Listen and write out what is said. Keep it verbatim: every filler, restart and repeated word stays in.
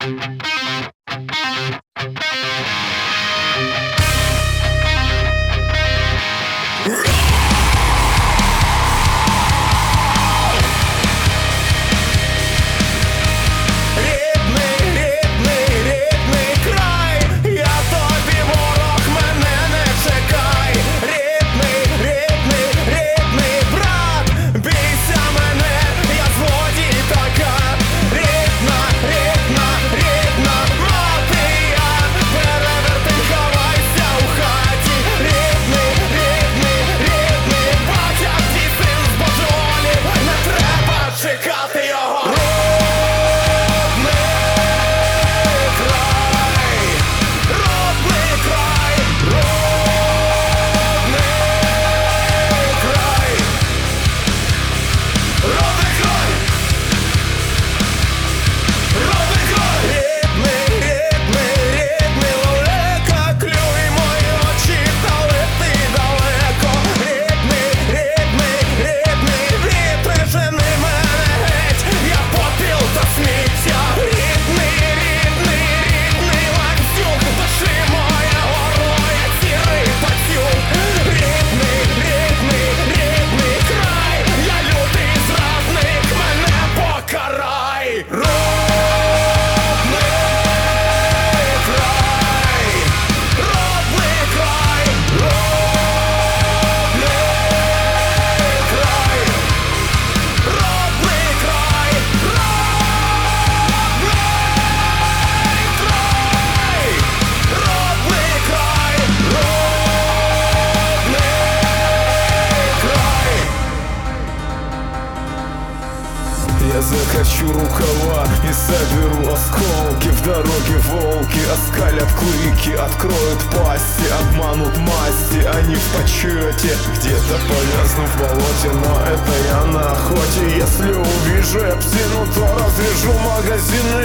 Я закачу рукава и соберу осколки. В дороге волки оскалят клыки, откроют пасти, обманут масти. Они в почете, где-то повязну в болоте, но это я на охоте. Если увижу я псину, то развяжу магазин